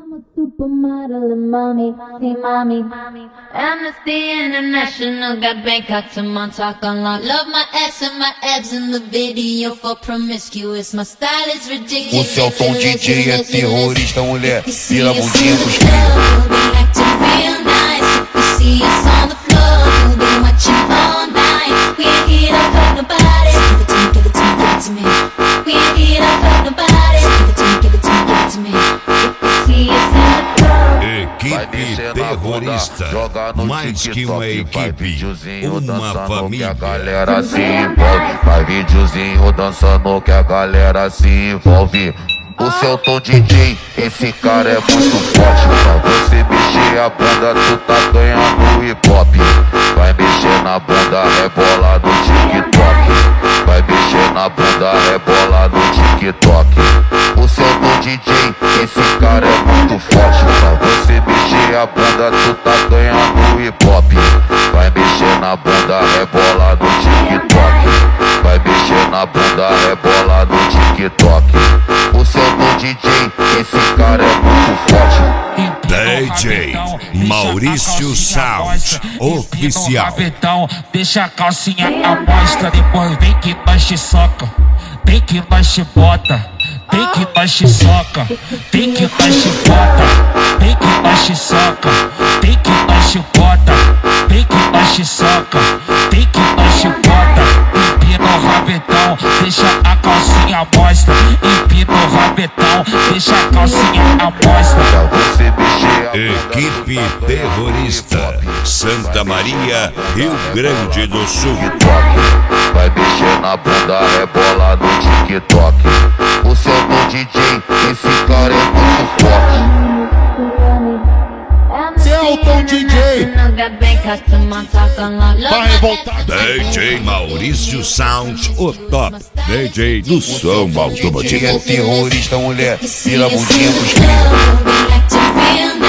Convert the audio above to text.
I'm a supermodel and mommy, see mommy. Amnesty International got Bangkok to Montauk unlocked. Love my ass and my abs in the video for promiscuous. My style is ridiculous. O Celton DJ é terrorista, mulher. Vira a bundinha pros real nice. If you see us on the floor, you'll be watching all night. We ain't here to hurt nobody. Give it to me, give it to me, give it to me. We ain't here to hurt nobody. Give it to me, give it to me, give it to me. If you see us in the club. Equipe terrorista, mais que uma equipe, uma família. Que a galera se envolve. Vai videozinho dançando que a galera se envolve. O Celton DJ, esse cara é muito forte. Pra você mexer a bunda, tu tá ganhando hip hop. Vai mexer na bunda, rebola no TikTok. Vai mexer na bunda, rebola no TikTok. O Celton DJ, esse cara é muito forte. Pra você mexer a bunda, tu tá ganhando hip hop. Vai mexer na bunda, rebola no TikTok. Vai mexer na bunda, rebola no TikTok. O Celton DJ, esse cara é muito forte. DJ Maurício Sound Oficial. Deixa a calcinha à mostra, depois vem que nós te soca, vem que nós te bota, vem que nós te soca, vem que nós te bota, vem que nós te soca, vem que nós te bota, vem que nós te soca, vem que nós te bota. Empina o rabetão, deixa a calcinha à mostra. Empina o rabetão, deixa a calcinha à mostra. Equipe terrorista, Santa Maria, Rio Grande do Sul. Vai mexer na bunda, rebola no TikTok. O Celton DJ, esse cara é muito forte. Celton DJ, vai revoltar. DJ Maurício Sound, o top DJ do som automotivo. É terrorista, mulher. Vira a bundinha pros